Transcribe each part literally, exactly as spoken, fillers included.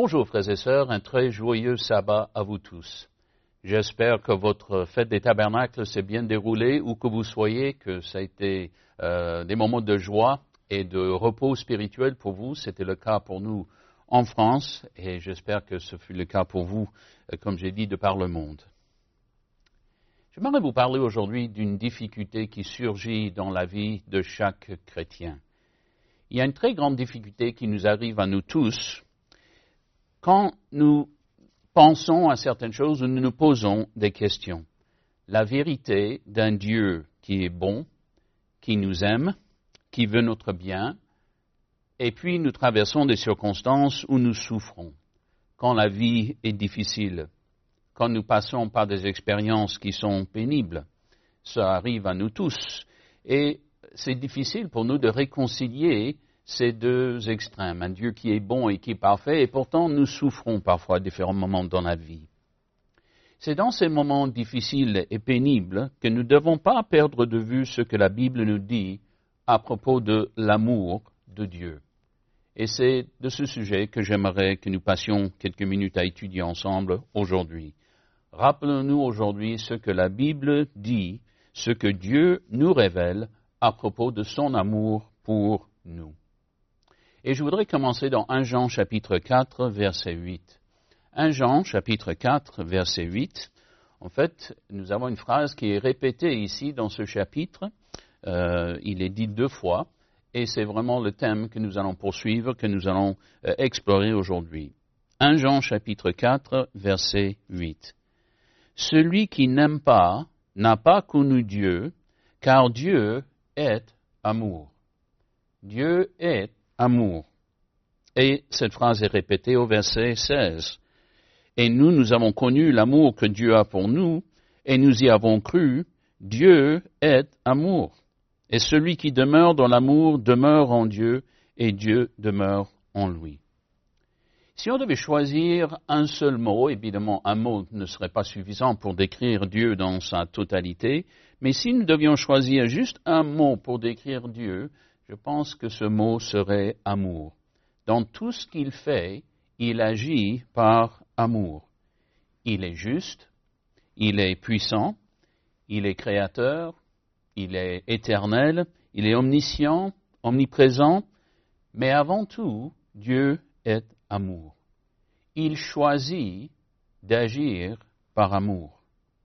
Bonjour frères et sœurs, un très joyeux sabbat à vous tous. J'espère que votre fête des tabernacles s'est bien déroulée, où que vous soyez, que ça a été euh, des moments de joie et de repos spirituel pour vous. C'était le cas pour nous en France et j'espère que ce fut le cas pour vous, euh, comme j'ai dit, de par le monde. J'aimerais vous parler aujourd'hui d'une difficulté qui surgit dans la vie de chaque chrétien. Il y a une très grande difficulté qui nous arrive à nous tous quand nous pensons à certaines choses ou nous nous posons des questions. La vérité d'un Dieu qui est bon, qui nous aime, qui veut notre bien, et puis nous traversons des circonstances où nous souffrons, quand la vie est difficile, quand nous passons par des expériences qui sont pénibles. Ça arrive à nous tous. Et c'est difficile pour nous de réconcilier ces deux extrêmes, un Dieu qui est bon et qui est parfait, et pourtant nous souffrons parfois à différents moments dans la vie. C'est dans ces moments difficiles et pénibles que nous ne devons pas perdre de vue ce que la Bible nous dit à propos de l'amour de Dieu. Et c'est de ce sujet que j'aimerais que nous passions quelques minutes à étudier ensemble aujourd'hui. Rappelons-nous aujourd'hui ce que la Bible dit, ce que Dieu nous révèle à propos de son amour pour nous. Et je voudrais commencer dans premier Jean chapitre quatre, verset huit. premier Jean chapitre quatre, verset huit. En fait, nous avons une phrase qui est répétée ici dans ce chapitre. Euh, il est dit deux fois. Et c'est vraiment le thème que nous allons poursuivre, que nous allons euh, explorer aujourd'hui. premier Jean chapitre quatre, verset huit. Celui qui n'aime pas n'a pas connu Dieu, car Dieu est amour. Dieu est amour. Et cette phrase est répétée au verset seize. Et nous, nous avons connu l'amour que Dieu a pour nous, et nous y avons cru. Dieu est amour. Et celui qui demeure dans l'amour demeure en Dieu, et Dieu demeure en lui. Si on devait choisir un seul mot, évidemment un mot ne serait pas suffisant pour décrire Dieu dans sa totalité, mais si nous devions choisir juste un mot pour décrire Dieu, je pense que ce mot serait amour. Dans tout ce qu'il fait, il agit par amour. Il est juste, il est puissant, il est créateur, il est éternel, il est omniscient, omniprésent, mais avant tout, Dieu est amour. Il choisit d'agir par amour.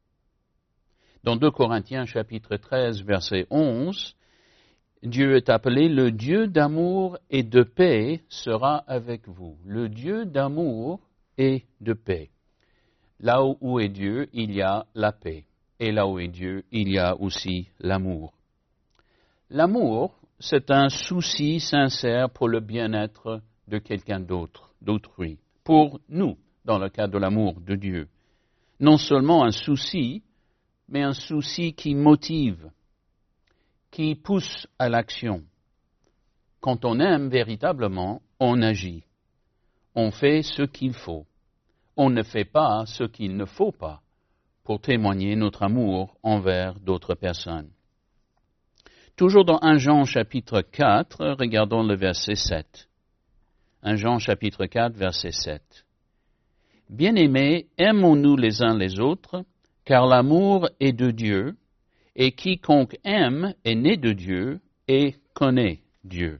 Dans deux Corinthiens chapitre treize, verset onze, Dieu est appelé le Dieu d'amour et de paix sera avec vous. Le Dieu d'amour et de paix. Là où est Dieu, il y a la paix. Et là où est Dieu, il y a aussi l'amour. L'amour, c'est un souci sincère pour le bien-être de quelqu'un d'autre, d'autrui. Pour nous, dans le cas de l'amour de Dieu. Non seulement un souci, mais un souci qui motive, qui pousse à l'action. Quand on aime véritablement, on agit. On fait ce qu'il faut. On ne fait pas ce qu'il ne faut pas pour témoigner notre amour envers d'autres personnes. Toujours dans premier Jean chapitre quatre, regardons le verset sept. premier Jean chapitre quatre, verset sept. Bien-aimés, aimons-nous les uns les autres, car l'amour est de Dieu, et quiconque aime est né de Dieu et connaît Dieu.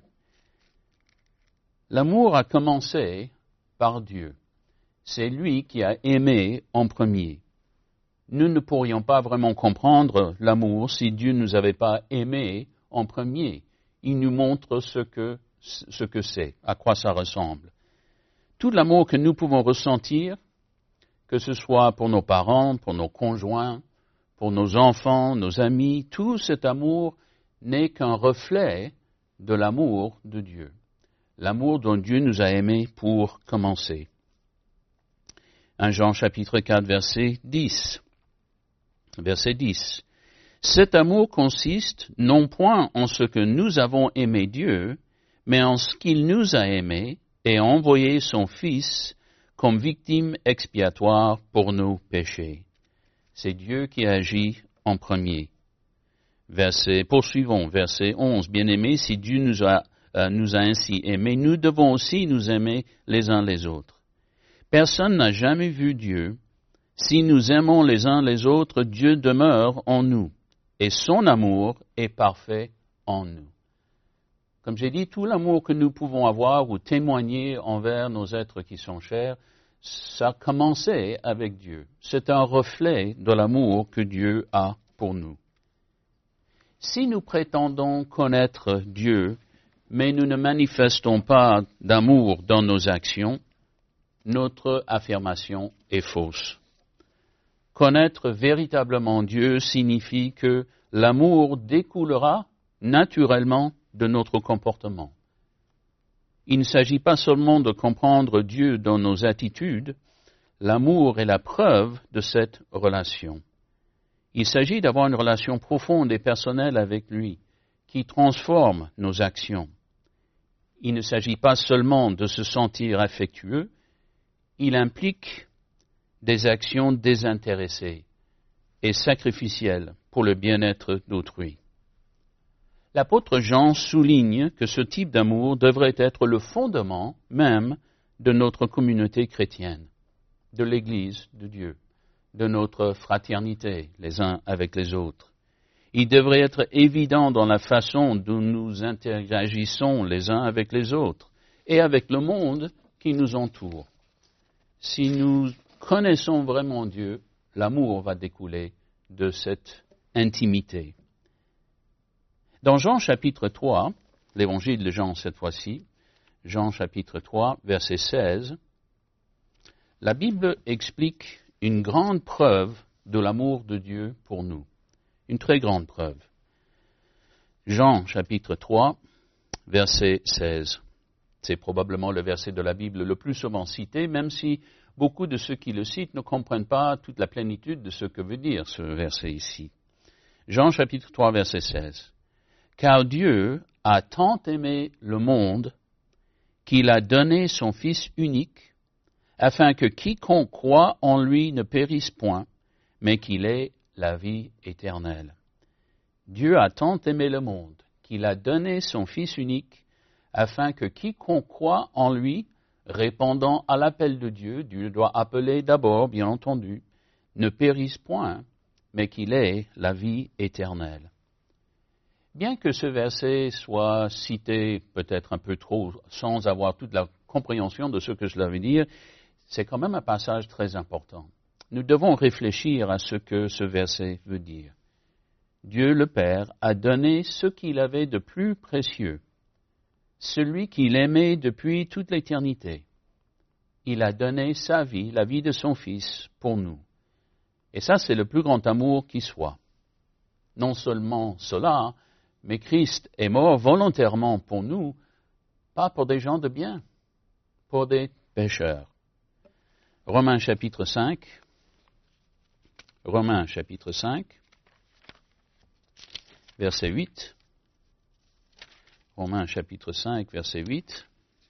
L'amour a commencé par Dieu. C'est lui qui a aimé en premier. Nous ne pourrions pas vraiment comprendre l'amour si Dieu ne nous avait pas aimés en premier. Il nous montre ce que, ce que c'est, à quoi ça ressemble. Tout l'amour que nous pouvons ressentir, que ce soit pour nos parents, pour nos conjoints, pour nos enfants, nos amis, tout cet amour n'est qu'un reflet de l'amour de Dieu. L'amour dont Dieu nous a aimés pour commencer. premier Jean chapitre quatre, verset dix. Verset dix. Cet amour consiste non point en ce que nous avons aimé Dieu, mais en ce qu'il nous a aimés et a envoyé son Fils comme victime expiatoire pour nos péchés. C'est Dieu qui agit en premier. Verset, poursuivons, verset onze. Bien-aimés, si Dieu nous a, euh, nous a ainsi aimés, nous devons aussi nous aimer les uns les autres. Personne n'a jamais vu Dieu. Si nous aimons les uns les autres, Dieu demeure en nous, et son amour est parfait en nous. Comme j'ai dit, tout l'amour que nous pouvons avoir ou témoigner envers nos êtres qui sont chers, ça a commencé avec Dieu. C'est un reflet de l'amour que Dieu a pour nous. Si nous prétendons connaître Dieu, mais nous ne manifestons pas d'amour dans nos actions, notre affirmation est fausse. Connaître véritablement Dieu signifie que l'amour découlera naturellement de notre comportement. Il ne s'agit pas seulement de comprendre Dieu dans nos attitudes, l'amour est la preuve de cette relation. Il s'agit d'avoir une relation profonde et personnelle avec lui, qui transforme nos actions. Il ne s'agit pas seulement de se sentir affectueux, il implique des actions désintéressées et sacrificielles pour le bien-être d'autrui. L'apôtre Jean souligne que ce type d'amour devrait être le fondement même de notre communauté chrétienne, de l'Église de Dieu, de notre fraternité les uns avec les autres. Il devrait être évident dans la façon dont nous interagissons les uns avec les autres et avec le monde qui nous entoure. Si nous connaissons vraiment Dieu, l'amour va découler de cette intimité. Dans Jean chapitre trois, l'évangile de Jean cette fois-ci, Jean chapitre trois, verset seize, la Bible explique une grande preuve de l'amour de Dieu pour nous. Une très grande preuve. Jean chapitre trois, verset seize. C'est probablement le verset de la Bible le plus souvent cité, même si beaucoup de ceux qui le citent ne comprennent pas toute la plénitude de ce que veut dire ce verset ici. Jean chapitre trois, verset seize. Car Dieu a tant aimé le monde qu'il a donné son Fils unique, afin que quiconque croit en lui ne périsse point, mais qu'il ait la vie éternelle. Dieu a tant aimé le monde qu'il a donné son Fils unique, afin que quiconque croit en lui, répondant à l'appel de Dieu, Dieu doit appeler d'abord, bien entendu, ne périsse point, mais qu'il ait la vie éternelle. Bien que ce verset soit cité peut-être un peu trop sans avoir toute la compréhension de ce que cela veut dire, c'est quand même un passage très important. Nous devons réfléchir à ce que ce verset veut dire. Dieu le Père a donné ce qu'il avait de plus précieux, celui qu'il aimait depuis toute l'éternité. Il a donné sa vie, la vie de son Fils, pour nous. Et ça, c'est le plus grand amour qui soit. Non seulement cela, mais Christ est mort volontairement pour nous, pas pour des gens de bien, pour des pécheurs. Romains chapitre cinq, Romains chapitre cinq, verset huit. Romains chapitre cinq, verset huit.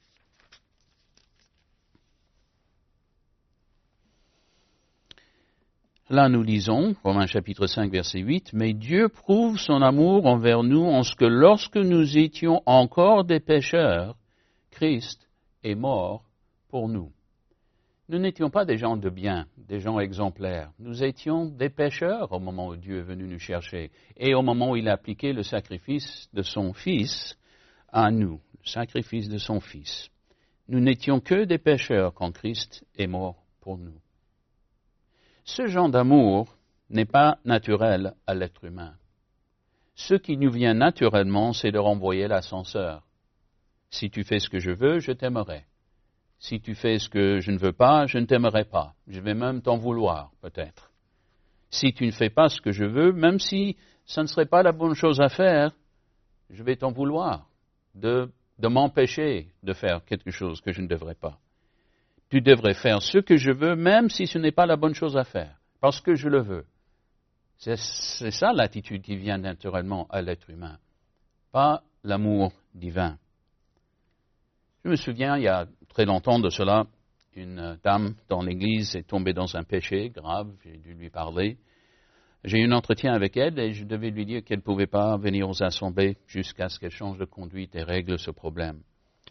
Là, nous lisons, Romains chapitre cinq, verset huit, « Mais Dieu prouve son amour envers nous en ce que lorsque nous étions encore des pécheurs, Christ est mort pour nous. » Nous n'étions pas des gens de bien, des gens exemplaires. Nous étions des pécheurs au moment où Dieu est venu nous chercher et au moment où il a appliqué le sacrifice de son Fils à nous, le sacrifice de son Fils. Nous n'étions que des pécheurs quand Christ est mort pour nous. Ce genre d'amour n'est pas naturel à l'être humain. Ce qui nous vient naturellement, c'est de renvoyer l'ascenseur. Si tu fais ce que je veux, je t'aimerai. Si tu fais ce que je ne veux pas, je ne t'aimerai pas. Je vais même t'en vouloir, peut-être. Si tu ne fais pas ce que je veux, même si ce ne serait pas la bonne chose à faire, je vais t'en vouloir de, de m'empêcher de faire quelque chose que je ne devrais pas. Tu devrais faire ce que je veux, même si ce n'est pas la bonne chose à faire, parce que je le veux. C'est, c'est ça l'attitude qui vient naturellement à l'être humain, pas l'amour divin. Je me souviens, il y a très longtemps de cela, une dame dans l'église est tombée dans un péché grave, j'ai dû lui parler. J'ai eu un entretien avec elle et je devais lui dire qu'elle ne pouvait pas venir aux assemblées jusqu'à ce qu'elle change de conduite et règle ce problème.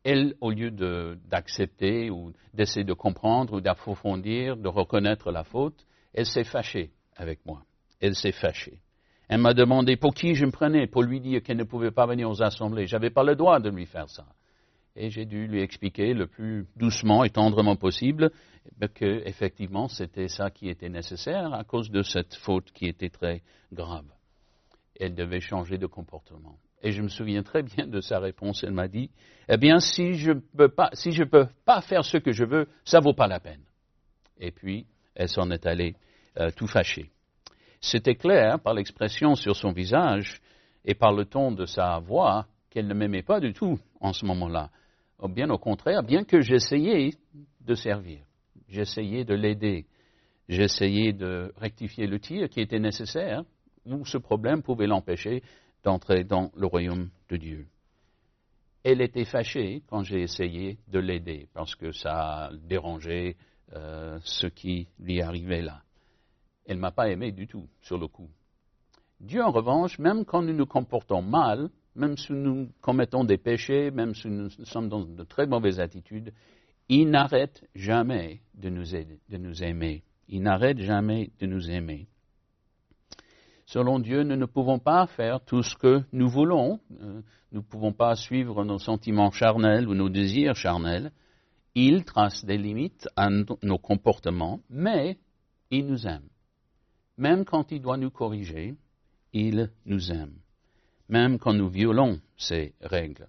elle, au lieu de, d'accepter ou d'essayer de comprendre ou d'approfondir, de reconnaître la faute, elle s'est fâchée avec moi. Elle s'est fâchée. Elle m'a demandé pour qui je me prenais, pour lui dire qu'elle ne pouvait pas venir aux assemblées. Je n'avais pas le droit de lui faire ça. Et j'ai dû lui expliquer le plus doucement et tendrement possible que, effectivement, c'était ça qui était nécessaire à cause de cette faute qui était très grave. Elle devait changer de comportement. Et je me souviens très bien de sa réponse. Elle m'a dit, eh bien, si je peux pas, si je peux pas faire ce que je veux, ça vaut pas la peine. Et puis, elle s'en est allée euh, tout fâchée. C'était clair par l'expression sur son visage et par le ton de sa voix qu'elle ne m'aimait pas du tout en ce moment-là. Bien au contraire, bien que j'essayais de servir, j'essayais de l'aider, j'essayais de rectifier le tir qui était nécessaire, où ce problème pouvait l'empêcher d'entrer dans le royaume de Dieu. Elle était fâchée quand j'ai essayé de l'aider, parce que ça dérangeait euh, ce qui lui arrivait là. Elle ne m'a pas aimé du tout, sur le coup. Dieu, en revanche, même quand nous nous comportons mal, même si nous commettons des péchés, même si nous sommes dans de très mauvaises attitudes, il n'arrête jamais de nous aider, de nous aimer. Il n'arrête jamais de nous aimer. Selon Dieu, nous ne pouvons pas faire tout ce que nous voulons. Nous ne pouvons pas suivre nos sentiments charnels ou nos désirs charnels. Il trace des limites à nos comportements, mais il nous aime. Même quand il doit nous corriger, il nous aime. Même quand nous violons ces règles.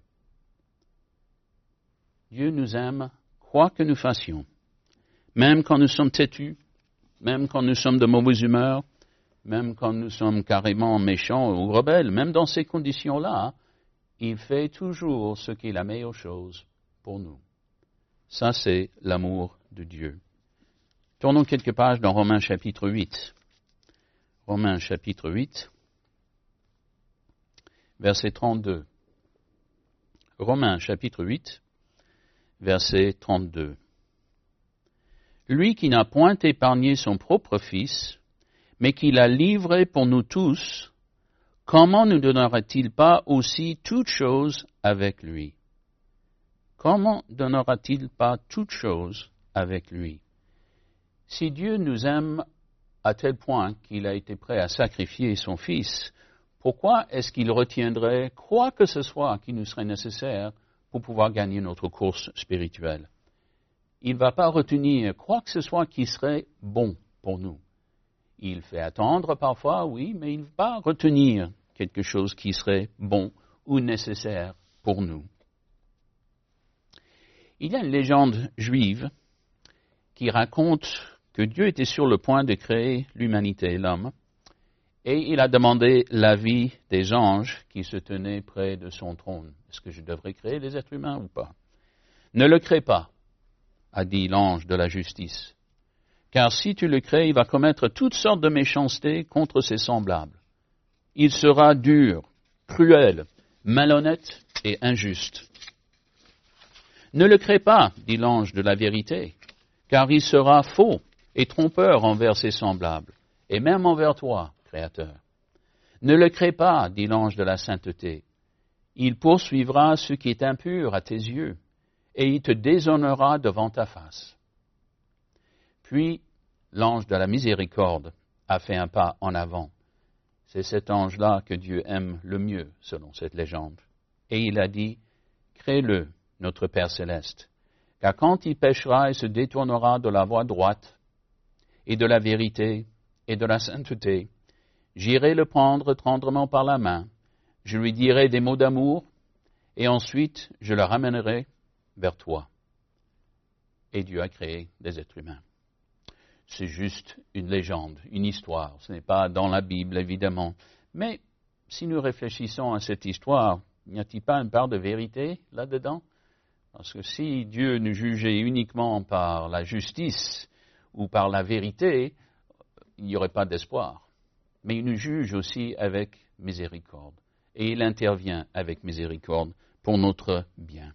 Dieu nous aime, quoi que nous fassions. Même quand nous sommes têtus, même quand nous sommes de mauvaise humeur, même quand nous sommes carrément méchants ou rebelles, même dans ces conditions-là, il fait toujours ce qui est la meilleure chose pour nous. Ça, c'est l'amour de Dieu. Tournons quelques pages dans Romains chapitre huit. Romains chapitre huit, verset trente-deux. Romains chapitre huit, verset trente-deux. Lui qui n'a point épargné son propre Fils, mais qui l'a livré pour nous tous, comment ne donnera-t-il pas aussi toutes choses avec lui? Comment donnera-t-il pas toutes choses avec lui? Si Dieu nous aime à tel point qu'il a été prêt à sacrifier son Fils, pourquoi est-ce qu'il retiendrait quoi que ce soit qui nous serait nécessaire pour pouvoir gagner notre course spirituelle? Il ne va pas retenir quoi que ce soit qui serait bon pour nous. Il fait attendre parfois, oui, mais il ne va pas retenir quelque chose qui serait bon ou nécessaire pour nous. Il y a une légende juive qui raconte que Dieu était sur le point de créer l'humanité et l'homme, et il a demandé l'avis des anges qui se tenaient près de son trône. Est-ce que je devrais créer les êtres humains ou pas? Ne le crée pas, a dit l'ange de la justice. Car si tu le crées, il va commettre toutes sortes de méchancetés contre ses semblables. Il sera dur, cruel, malhonnête et injuste. Ne le crée pas, dit l'ange de la vérité, car il sera faux et trompeur envers ses semblables, et même envers toi, Créateur. Ne le crée pas, dit l'ange de la sainteté. Il poursuivra ce qui est impur à tes yeux, et il te déshonorera devant ta face. Puis, l'ange de la miséricorde a fait un pas en avant. C'est cet ange-là que Dieu aime le mieux, selon cette légende. Et il a dit, crée-le, notre Père céleste, car quand il péchera et se détournera de la voie droite, et de la vérité, et de la sainteté, j'irai le prendre tendrement par la main, je lui dirai des mots d'amour, et ensuite je le ramènerai vers toi. Et Dieu a créé des êtres humains. C'est juste une légende, une histoire. Ce n'est pas dans la Bible, évidemment. Mais si nous réfléchissons à cette histoire, n'y a-t-il pas une part de vérité là-dedans? Parce que si Dieu nous jugeait uniquement par la justice ou par la vérité, il n'y aurait pas d'espoir. Mais il nous juge aussi avec miséricorde. Et il intervient avec miséricorde pour notre bien.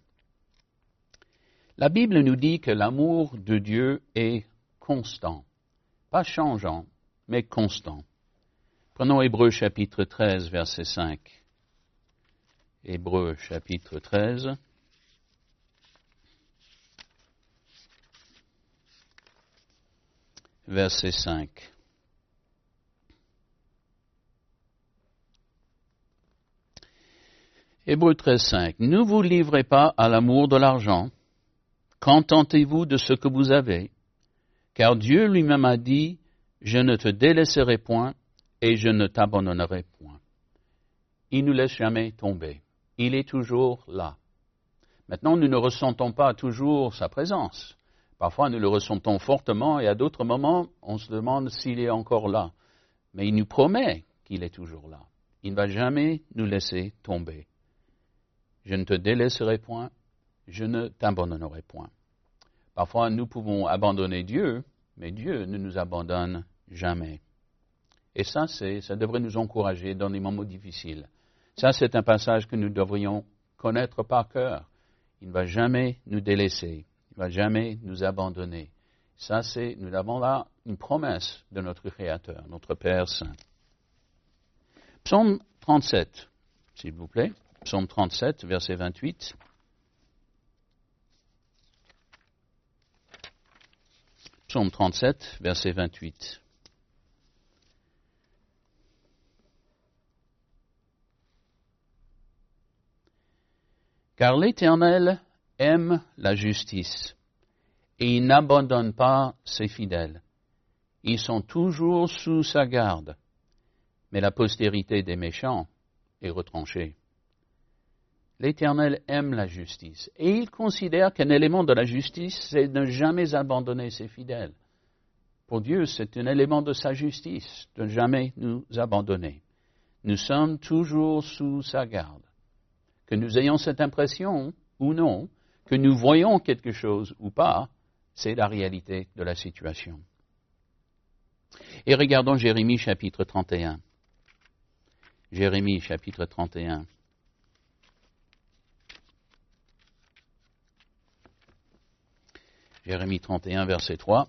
La Bible nous dit que l'amour de Dieu est constant, pas changeant, mais constant. Prenons Hébreux chapitre treize, verset cinq. Hébreux chapitre treize, verset cinq. Hébreux treize, cinq. Ne vous livrez pas à l'amour de l'argent. Contentez-vous de ce que vous avez, car Dieu lui-même a dit, je ne te délaisserai point et je ne t'abandonnerai point. Il ne nous laisse jamais tomber. Il est toujours là. Maintenant, nous ne ressentons pas toujours sa présence. Parfois, nous le ressentons fortement et à d'autres moments, on se demande s'il est encore là. Mais il nous promet qu'il est toujours là. Il ne va jamais nous laisser tomber. Je ne te délaisserai point, je ne t'abandonnerai point. Parfois, nous pouvons abandonner Dieu, mais Dieu ne nous abandonne jamais. Et ça, c'est, ça devrait nous encourager dans les moments difficiles. Ça, c'est un passage que nous devrions connaître par cœur. Il ne va jamais nous délaisser. Il ne va jamais nous abandonner. Ça, c'est, nous avons là une promesse de notre Créateur, notre Père Saint. Psaume trente-sept, s'il vous plaît. Psaume trente-sept, verset vingt-huit. Psaume trente-sept, verset vingt-huit. Car l'Éternel aime la justice, et il n'abandonne pas ses fidèles. Ils sont toujours sous sa garde, mais la postérité des méchants est retranchée. L'Éternel aime la justice, et il considère qu'un élément de la justice, c'est de ne jamais abandonner ses fidèles. Pour Dieu, c'est un élément de sa justice, de ne jamais nous abandonner. Nous sommes toujours sous sa garde. Que nous ayons cette impression ou non, que nous voyons quelque chose ou pas, c'est la réalité de la situation. Et regardons Jérémie chapitre trente et un. Jérémie chapitre trente et un. Jérémie trente et un, verset trois.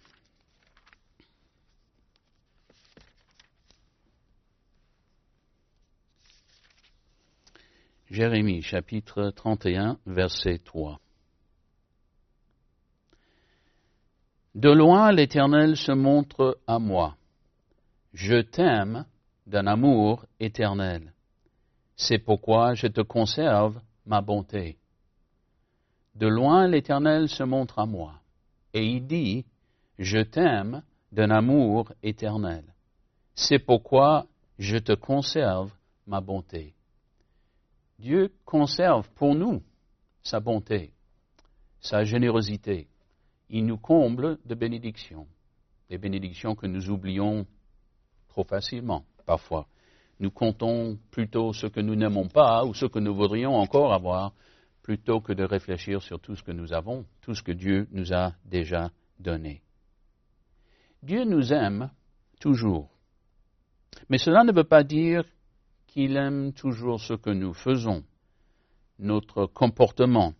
Jérémie chapitre trente et un, verset trois. De loin l'Éternel se montre à moi. Je t'aime d'un amour éternel. C'est pourquoi je te conserve ma bonté. De loin l'Éternel se montre à moi, et il dit, je t'aime d'un amour éternel. C'est pourquoi je te conserve ma bonté. Dieu conserve pour nous sa bonté, sa générosité. Il nous comble de bénédictions, des bénédictions que nous oublions trop facilement parfois. Nous comptons plutôt ce que nous n'aimons pas ou ce que nous voudrions encore avoir, plutôt que de réfléchir sur tout ce que nous avons, tout ce que Dieu nous a déjà donné. Dieu nous aime toujours, mais cela ne veut pas dire qu'il aime toujours ce que nous faisons, notre comportement.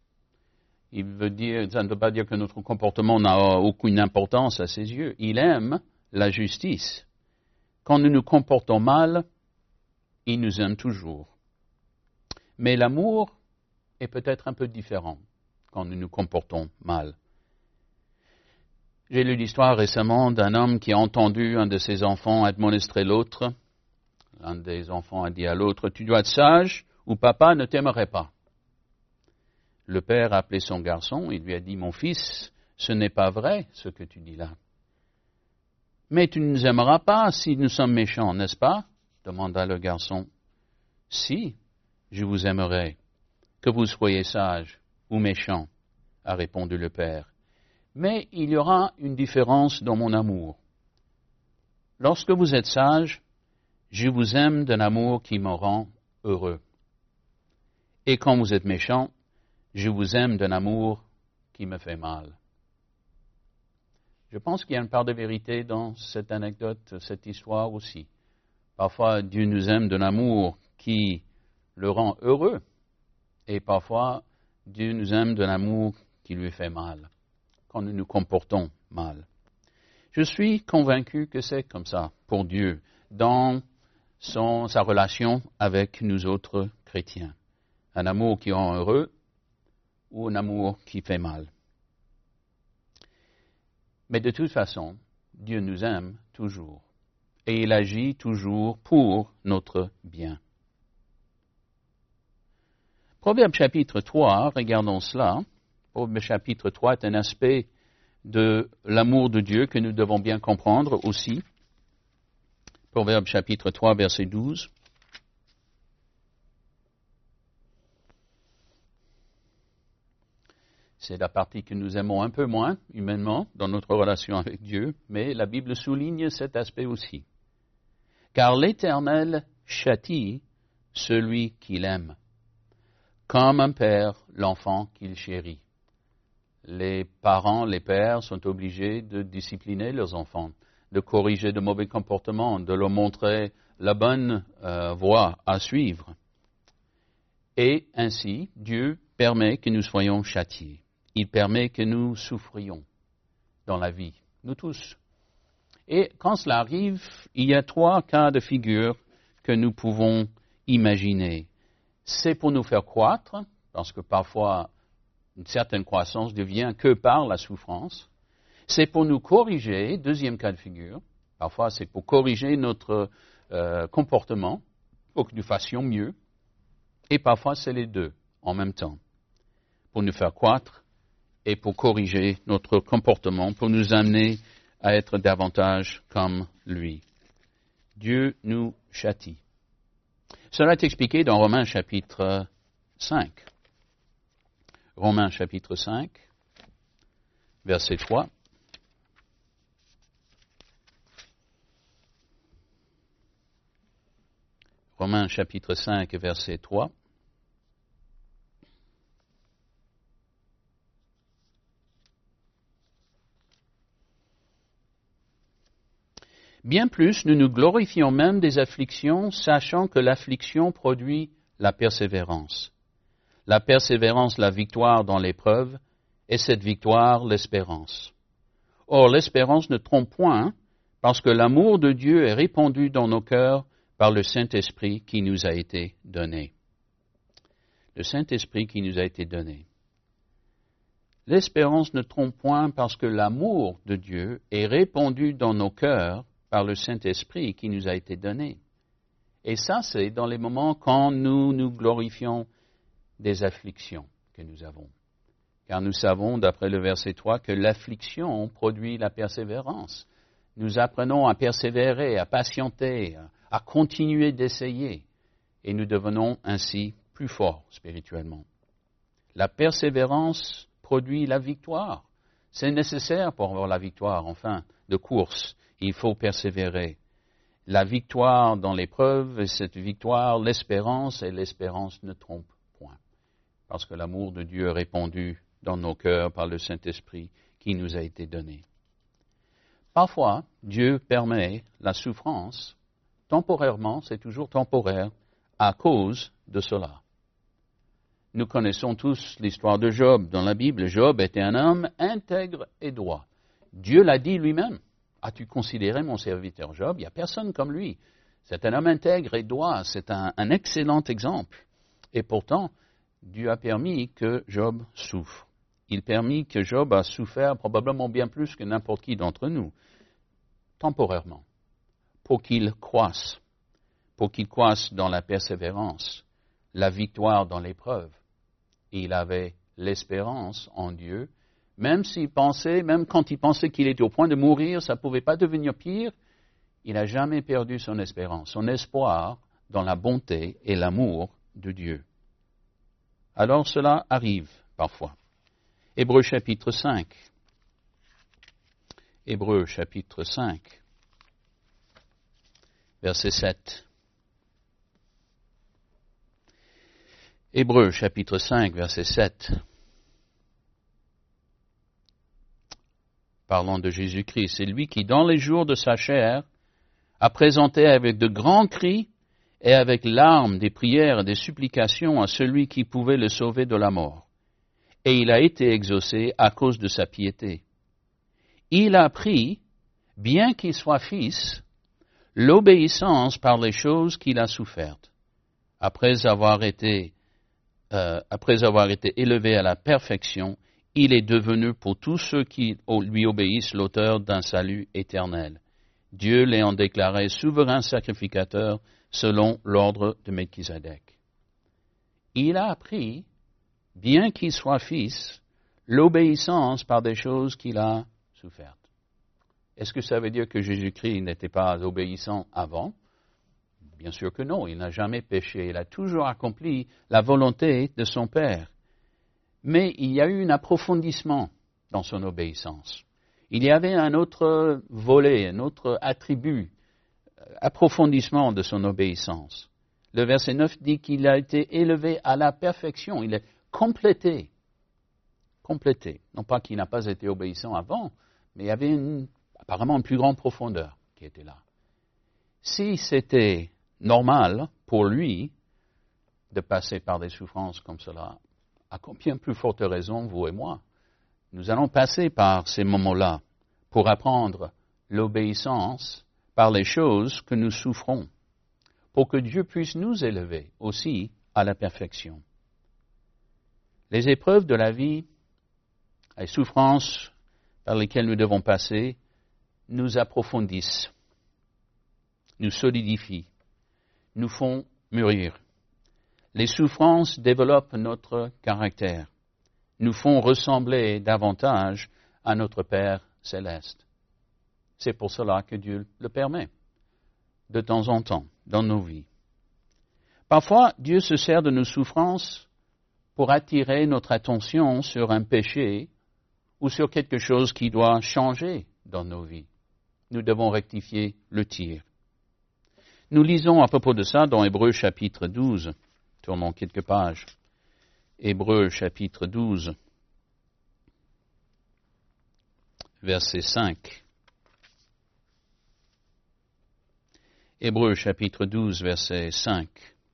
Il veut dire, ça ne veut pas dire que notre comportement n'a aucune importance à ses yeux. Il aime la justice. Quand nous nous comportons mal, il nous aime toujours. Mais l'amour est peut-être un peu différent quand nous nous comportons mal. J'ai lu l'histoire récemment d'un homme qui a entendu un de ses enfants admonestrer l'autre. Un des enfants a dit à l'autre, « Tu dois être sage ou papa ne t'aimerait pas. » Le père a appelé son garçon, il lui a dit, « Mon fils, ce n'est pas vrai ce que tu dis là. »« Mais tu ne nous aimeras pas si nous sommes méchants, n'est-ce pas ?» demanda le garçon. « Si, je vous aimerai, que vous soyez sage ou méchant, » a répondu le père. « Mais il y aura une différence dans mon amour. Lorsque vous êtes sage, je vous aime d'un amour qui me rend heureux. Et quand vous êtes méchant, je vous aime d'un amour qui me fait mal. » Je pense qu'il y a une part de vérité dans cette anecdote, cette histoire aussi. Parfois, Dieu nous aime d'un amour qui le rend heureux, et parfois, Dieu nous aime d'un amour qui lui fait mal, quand nous nous comportons mal. Je suis convaincu que c'est comme ça pour Dieu, dans son, sa relation avec nous autres chrétiens. Un amour qui rend heureux ou un amour qui fait mal. Mais de toute façon, Dieu nous aime toujours et il agit toujours pour notre bien. Proverbe chapitre trois, regardons cela. Proverbe chapitre trois est un aspect de l'amour de Dieu que nous devons bien comprendre aussi. Proverbe chapitre trois, verset douze. C'est la partie que nous aimons un peu moins humainement dans notre relation avec Dieu, mais la Bible souligne cet aspect aussi. Car l'Éternel châtie celui qu'il aime, comme un père l'enfant qu'il chérit. Les parents, les pères sont obligés de discipliner leurs enfants, de corriger de mauvais comportements, de leur montrer la bonne euh, voie à suivre. Et ainsi, Dieu permet que nous soyons châtiés. Il permet que nous souffrions dans la vie, nous tous. Et quand cela arrive, il y a trois cas de figure que nous pouvons imaginer. C'est pour nous faire croître, parce que parfois une certaine croissance ne vient que par la souffrance. C'est pour nous corriger, deuxième cas de figure. Parfois c'est pour corriger notre euh, comportement, pour que nous fassions mieux. Et parfois c'est les deux en même temps. Pour nous faire croître et pour corriger notre comportement, pour nous amener à être davantage comme lui. Dieu nous châtie. Cela est expliqué dans Romains chapitre cinq. Romains chapitre cinq, verset trois. Romains chapitre cinq, verset trois. Bien plus, nous nous glorifions même des afflictions, sachant que l'affliction produit la persévérance. La persévérance, la victoire dans l'épreuve, et cette victoire, l'espérance. Or, l'espérance ne trompe point, parce que l'amour de Dieu est répandu dans nos cœurs par le Saint-Esprit qui nous a été donné. Le Saint-Esprit qui nous a été donné. L'espérance ne trompe point parce que l'amour de Dieu est répandu dans nos cœurs par le Saint-Esprit qui nous a été donné. Et ça, c'est dans les moments quand nous nous glorifions des afflictions que nous avons. Car nous savons, d'après le verset trois, que l'affliction produit la persévérance. Nous apprenons à persévérer, à patienter, à continuer d'essayer, et nous devenons ainsi plus forts spirituellement. La persévérance produit la victoire. C'est nécessaire pour avoir la victoire, enfin, de course. Il faut persévérer. La victoire dans l'épreuve, et cette victoire, l'espérance, et l'espérance ne trompe point. Parce que l'amour de Dieu est répandu dans nos cœurs par le Saint-Esprit qui nous a été donné. Parfois, Dieu permet la souffrance, temporairement, c'est toujours temporaire, à cause de cela. Nous connaissons tous l'histoire de Job dans la Bible. Job était un homme intègre et droit. Dieu l'a dit lui-même. As-tu considéré mon serviteur Job? Il n'y a personne comme lui. C'est un homme intègre et droit. C'est un, un excellent exemple. Et pourtant, Dieu a permis que Job souffre. Il a permis que Job a souffert probablement bien plus que n'importe qui d'entre nous, temporairement, pour qu'il croisse, pour qu'il croisse dans la persévérance, la victoire dans l'épreuve. Et il avait l'espérance en Dieu. Même s'il pensait, même quand il pensait qu'il était au point de mourir, ça ne pouvait pas devenir pire, il n'a jamais perdu son espérance, son espoir dans la bonté et l'amour de Dieu. Alors cela arrive parfois. Hébreux chapitre cinq. Hébreux chapitre cinq, verset sept. Hébreux chapitre cinq, verset sept. Parlons de Jésus-Christ. C'est lui qui, dans les jours de sa chair, a présenté avec de grands cris et avec larmes des prières et des supplications à celui qui pouvait le sauver de la mort. Et il a été exaucé à cause de sa piété. Il a pris, bien qu'il soit fils, l'obéissance par les choses qu'il a souffertes. Après avoir été, euh, après avoir été élevé à la perfection, il est devenu pour tous ceux qui lui obéissent l'auteur d'un salut éternel. Dieu l'ayant déclaré souverain sacrificateur selon l'ordre de Melchizedek. Il a appris, bien qu'il soit fils, l'obéissance par des choses qu'il a souffertes. Est-ce que ça veut dire que Jésus-Christ n'était pas obéissant avant? Bien sûr que non, il n'a jamais péché, il a toujours accompli la volonté de son Père. Mais il y a eu un approfondissement dans son obéissance. Il y avait un autre volet, un autre attribut, approfondissement de son obéissance. Le verset neuf dit qu'il a été élevé à la perfection, il est complété. Complété. Non pas qu'il n'a pas été obéissant avant, mais il y avait une, apparemment une plus grande profondeur qui était là. Si c'était normal pour lui de passer par des souffrances comme cela, à combien plus forte raison, vous et moi, nous allons passer par ces moments-là pour apprendre l'obéissance par les choses que nous souffrons, pour que Dieu puisse nous élever aussi à la perfection. Les épreuves de la vie, les souffrances par lesquelles nous devons passer, nous approfondissent, nous solidifient, nous font mûrir. Les souffrances développent notre caractère, nous font ressembler davantage à notre Père céleste. C'est pour cela que Dieu le permet, de temps en temps, dans nos vies. Parfois, Dieu se sert de nos souffrances pour attirer notre attention sur un péché ou sur quelque chose qui doit changer dans nos vies. Nous devons rectifier le tir. Nous lisons à propos de ça dans Hébreux chapitre douze. Tournons quelques pages. Hébreux chapitre douze, verset cinq. Hébreux chapitre douze, verset cinq.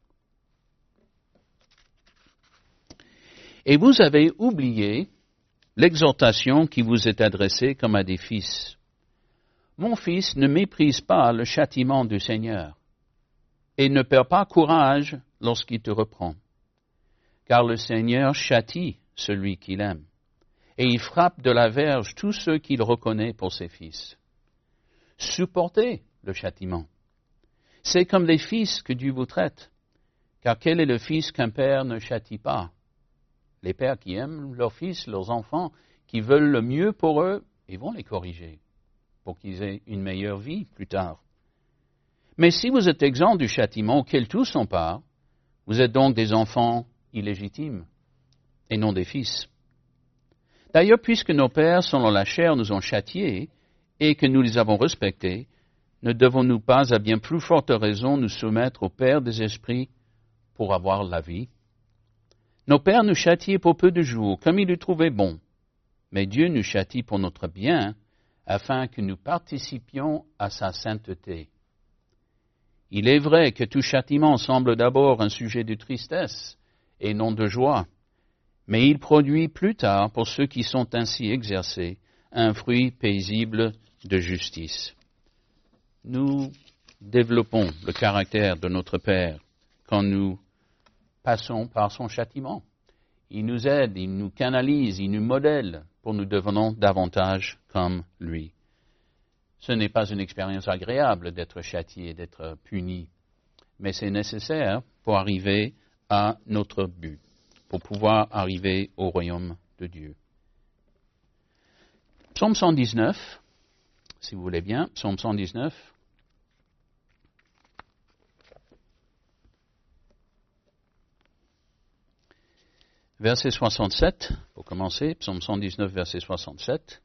Et vous avez oublié l'exhortation qui vous est adressée comme à des fils. Mon fils, ne méprise pas le châtiment du Seigneur et ne perds pas courage lorsqu'il te reprend. Car le Seigneur châtie celui qu'il aime, et il frappe de la verge tous ceux qu'il reconnaît pour ses fils. Supportez le châtiment. C'est comme les fils que Dieu vous traite, car quel est le fils qu'un père ne châtie pas? Les pères qui aiment leurs fils, leurs enfants, qui veulent le mieux pour eux, ils vont les corriger, pour qu'ils aient une meilleure vie plus tard. Mais si vous êtes exempt du châtiment auquel tous sont part, vous êtes donc des enfants illégitimes et non des fils. D'ailleurs, puisque nos pères, selon la chair, nous ont châtiés et que nous les avons respectés, ne devons-nous pas à bien plus forte raison nous soumettre au Père des esprits pour avoir la vie? Nos pères nous châtiaient pour peu de jours, comme ils le trouvaient bon, mais Dieu nous châtie pour notre bien, afin que nous participions à sa sainteté. Il est vrai que tout châtiment semble d'abord un sujet de tristesse et non de joie, mais il produit plus tard, pour ceux qui sont ainsi exercés, un fruit paisible de justice. Nous développons le caractère de notre Père quand nous passons par son châtiment. Il nous aide, il nous canalise, il nous modèle pour nous devenir davantage comme lui. Ce n'est pas une expérience agréable d'être châtié, d'être puni, mais c'est nécessaire pour arriver à notre but, pour pouvoir arriver au royaume de Dieu. Psaume cent dix-neuf, si vous voulez bien, Psaume cent dix-neuf. Verset soixante-sept, pour commencer, Psaume cent dix-neuf, verset soixante-sept.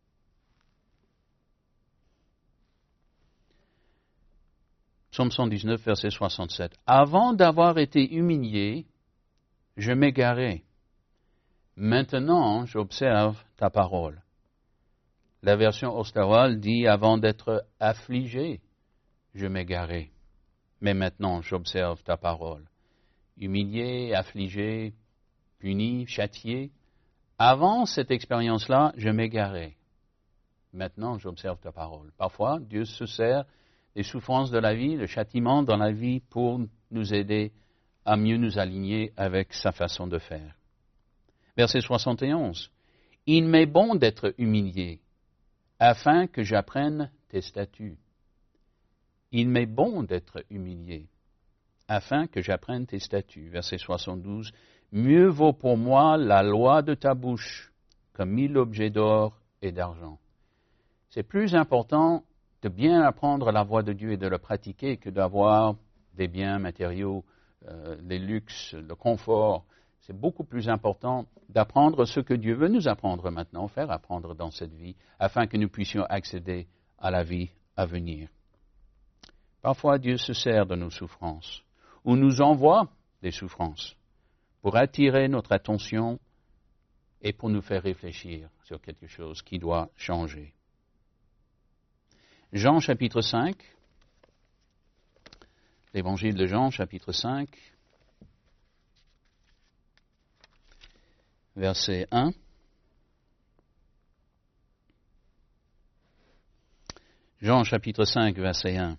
Psaume cent dix-neuf, verset soixante-sept. Avant d'avoir été humilié, je m'égarais. Maintenant, j'observe ta parole. La version Osterwald dit avant d'être affligé, je m'égarais. Mais maintenant, j'observe ta parole. Humilié, affligé, puni, châtié. Avant cette expérience-là, je m'égarais. Maintenant, j'observe ta parole. Parfois, Dieu se sert des souffrances de la vie, le châtiment dans la vie pour nous aider à mieux nous aligner avec sa façon de faire. Verset soixante et onze. Il m'est bon d'être humilié, afin que j'apprenne tes statuts. Il m'est bon d'être humilié, afin que j'apprenne tes statuts. Verset soixante-douze. Mieux vaut pour moi la loi de ta bouche que mille objets d'or et d'argent. C'est plus important de bien apprendre la voie de Dieu et de le pratiquer que d'avoir des biens matériaux, euh, les luxes, le confort. C'est beaucoup plus important d'apprendre ce que Dieu veut nous apprendre maintenant, faire apprendre dans cette vie, afin que nous puissions accéder à la vie à venir. Parfois, Dieu se sert de nos souffrances, ou nous envoie des souffrances, pour attirer notre attention et pour nous faire réfléchir sur quelque chose qui doit changer. Jean chapitre cinq, l'évangile de Jean chapitre cinq, verset un. Jean chapitre cinq, verset un.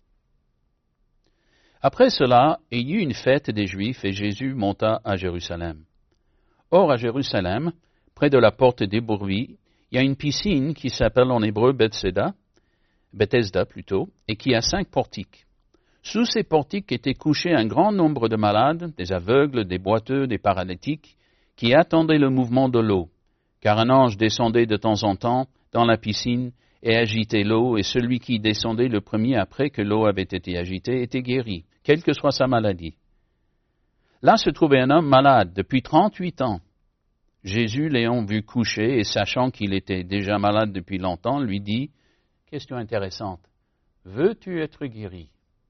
Après cela, il y eut une fête des Juifs et Jésus monta à Jérusalem. Or, à Jérusalem, près de la porte des Bourvis, il y a une piscine qui s'appelle en hébreu Bethesda, Bethesda plutôt, et qui a cinq portiques. Sous ces portiques étaient couchés un grand nombre de malades, des aveugles, des boiteux, des paralytiques, qui attendaient le mouvement de l'eau, car un ange descendait de temps en temps dans la piscine et agitait l'eau, et celui qui descendait le premier après que l'eau avait été agitée était guéri, quelle que soit sa maladie. Là se trouvait un homme malade depuis trente-huit ans. Jésus, l'ayant vu coucher et sachant qu'il était déjà malade depuis longtemps, lui dit, question intéressante, veux-tu être guéri?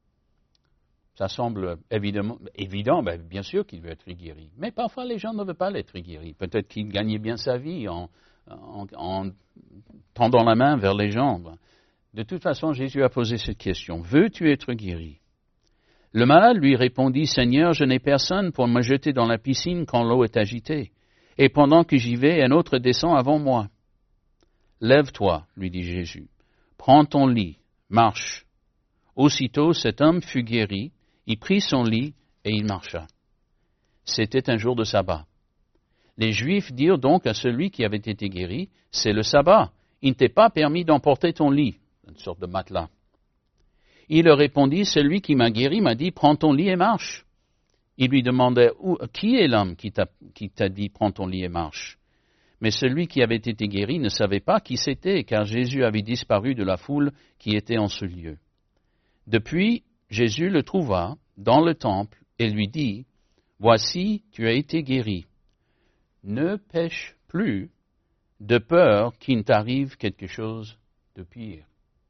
Ça semble évidemment, évident, ben bien sûr qu'il veut être guéri. Mais parfois, les gens ne veulent pas l'être guéri. Peut-être qu'il gagnait bien sa vie en, en, en tendant la main vers les jambes. De toute façon, Jésus a posé cette question. Veux-tu être guéri? Le malade lui répondit, Seigneur, je n'ai personne pour me jeter dans la piscine quand l'eau est agitée. Et pendant que j'y vais, un autre descend avant moi. Lève-toi, lui dit Jésus. Prends ton lit, marche. Aussitôt, cet homme fut guéri. Il prit son lit et il marcha. C'était un jour de sabbat. Les Juifs dirent donc à celui qui avait été guéri, c'est le sabbat, il ne t'est pas permis d'emporter ton lit, une sorte de matelas. Il leur répondit, celui qui m'a guéri m'a dit, prends ton lit et marche. Il lui demandait, qui est l'homme qui t'a, qui t'a dit, prends ton lit et marche? Mais celui qui avait été guéri ne savait pas qui c'était, car Jésus avait disparu de la foule qui était en ce lieu. Depuis, Jésus le trouva dans le temple et lui dit, « Voici, tu as été guéri. Ne pêche plus, de peur qu'il ne t'arrive quelque chose de pire. »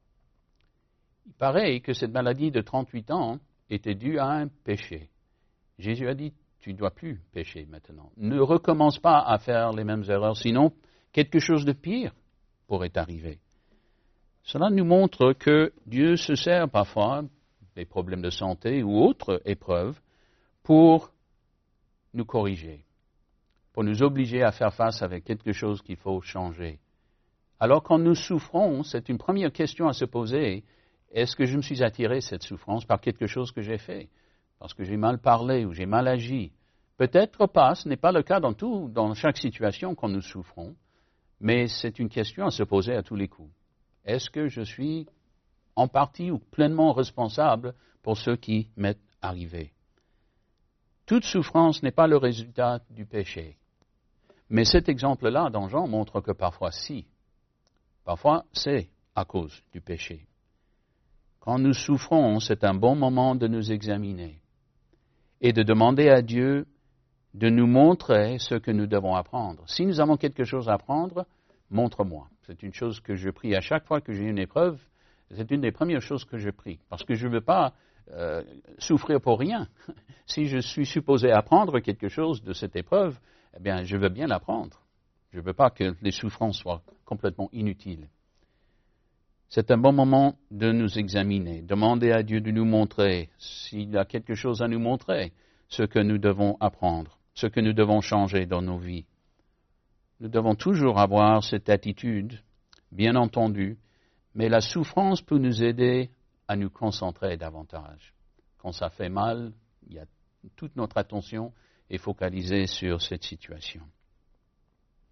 Il paraît que cette maladie de trente-huit ans était due à un péché. Jésus a dit, « Tu ne dois plus pécher maintenant. Ne recommence pas à faire les mêmes erreurs, sinon quelque chose de pire pourrait t'arriver. » Cela nous montre que Dieu se sert parfois des problèmes de santé ou autres épreuves pour nous corriger, pour nous obliger à faire face avec quelque chose qu'il faut changer. Alors quand nous souffrons, c'est une première question à se poser. Est-ce que je me suis attiré cette souffrance par quelque chose que j'ai fait? Parce que j'ai mal parlé ou j'ai mal agi? Peut-être pas, ce n'est pas le cas dans tout, dans chaque situation quand nous souffrons, mais c'est une question à se poser à tous les coups. Est-ce que je suis en partie ou pleinement responsable pour ce qui m'est arrivé? Toute souffrance n'est pas le résultat du péché. Mais cet exemple-là dans Jean montre que parfois si. Parfois c'est à cause du péché. Quand nous souffrons, c'est un bon moment de nous examiner et de demander à Dieu de nous montrer ce que nous devons apprendre. Si nous avons quelque chose à apprendre, montre-moi. C'est une chose que je prie à chaque fois que j'ai une épreuve. C'est une des premières choses que je prie. Parce que je ne veux pas euh, souffrir pour rien. Si je suis supposé apprendre quelque chose de cette épreuve, eh bien, je veux bien l'apprendre. Je ne veux pas que les souffrances soient complètement inutiles. C'est un bon moment de nous examiner, demander à Dieu de nous montrer, s'il y a quelque chose à nous montrer, ce que nous devons apprendre, ce que nous devons changer dans nos vies. Nous devons toujours avoir cette attitude, bien entendu, mais la souffrance peut nous aider à nous concentrer davantage. Quand ça fait mal, il y a toute notre attention est focalisée sur cette situation.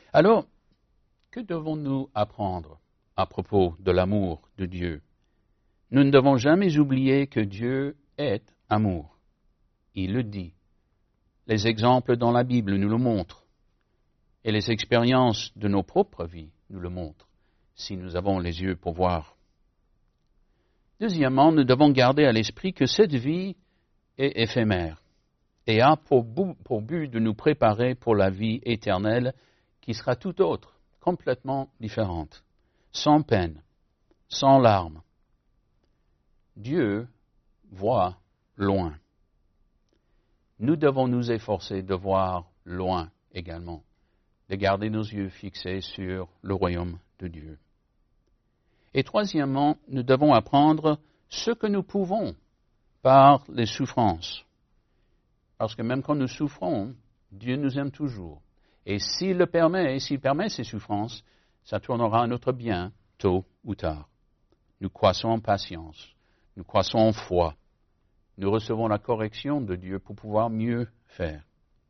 Alors, que devons-nous apprendre à propos de l'amour de Dieu? Nous ne devons jamais oublier que Dieu est amour. Il le dit. Les exemples dans la Bible nous le montrent. Et les expériences de nos propres vies nous le montrent, si nous avons les yeux pour voir. Deuxièmement, nous devons garder à l'esprit que cette vie est éphémère et a pour but, pour but de nous préparer pour la vie éternelle qui sera tout autre, complètement différente, sans peine, sans larmes. Dieu voit loin. Nous devons nous efforcer de voir loin également, de garder nos yeux fixés sur le royaume de Dieu. Et troisièmement, nous devons apprendre ce que nous pouvons par les souffrances. Parce que même quand nous souffrons, Dieu nous aime toujours. Et s'il le permet, et s'il permet ces souffrances, ça tournera à notre bien, tôt ou tard. Nous croissons en patience, nous croissons en foi. Nous recevons la correction de Dieu pour pouvoir mieux faire.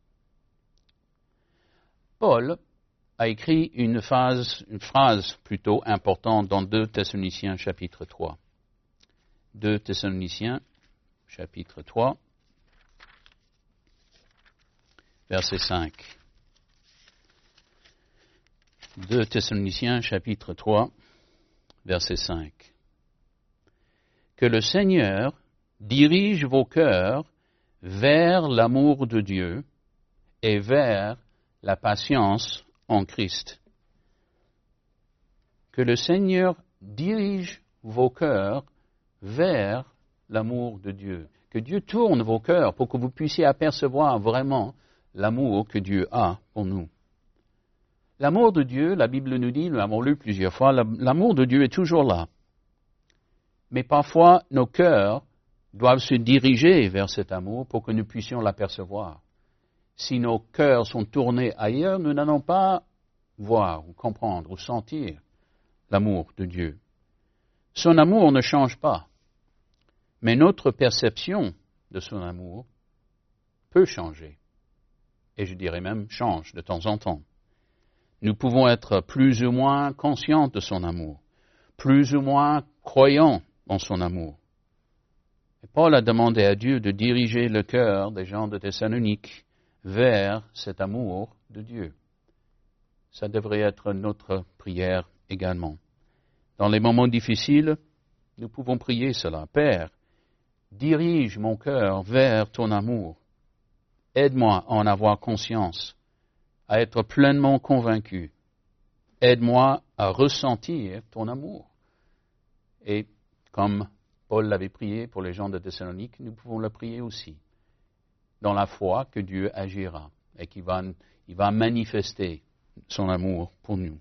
Paul a écrit une phrase, une phrase plutôt importante dans deux Thessaloniciens chapitre trois. deux Thessaloniciens chapitre trois, verset cinq. deux Thessaloniciens chapitre trois, verset cinq. Que le Seigneur dirige vos cœurs vers l'amour de Dieu et vers la patience en Christ. Que le Seigneur dirige vos cœurs vers l'amour de Dieu. Que Dieu tourne vos cœurs pour que vous puissiez apercevoir vraiment l'amour que Dieu a pour nous. L'amour de Dieu, la Bible nous dit, nous l'avons lu plusieurs fois, l'amour de Dieu est toujours là. Mais parfois, nos cœurs doivent se diriger vers cet amour pour que nous puissions l'apercevoir. Si nos cœurs sont tournés ailleurs, nous n'allons pas voir ou comprendre ou sentir l'amour de Dieu. Son amour ne change pas, mais notre perception de son amour peut changer, et je dirais même change de temps en temps. Nous pouvons être plus ou moins conscients de son amour, plus ou moins croyants en son amour. Et Paul a demandé à Dieu de diriger le cœur des gens de Thessalonique vers cet amour de Dieu. Ça devrait être notre prière également. Dans les moments difficiles, nous pouvons prier cela. Père, dirige mon cœur vers ton amour. Aide-moi à en avoir conscience, à être pleinement convaincu. Aide-moi à ressentir ton amour. Et comme Paul l'avait prié pour les gens de Thessalonique, nous pouvons le prier aussi, dans la foi que Dieu agira et qu'il va, il va manifester son amour pour nous.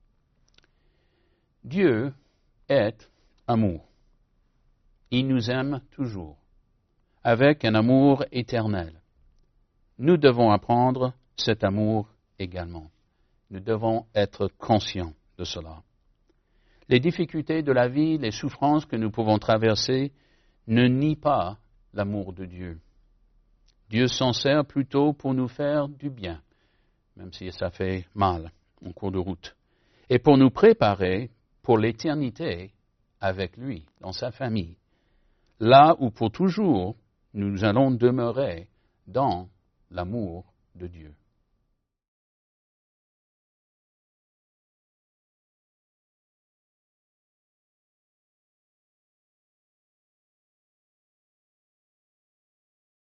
Dieu est amour. Il nous aime toujours, avec un amour éternel. Nous devons apprendre cet amour également. Nous devons être conscients de cela. Les difficultés de la vie, les souffrances que nous pouvons traverser ne nient pas l'amour de Dieu. Dieu s'en sert plutôt pour nous faire du bien, même si ça fait mal en cours de route, et pour nous préparer pour l'éternité avec lui, dans sa famille, là où pour toujours nous allons demeurer dans l'amour de Dieu.